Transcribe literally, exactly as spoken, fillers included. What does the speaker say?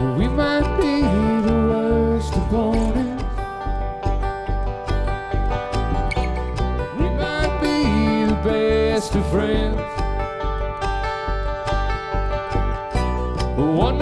We might be the worst opponents. We might be the best of friends. But one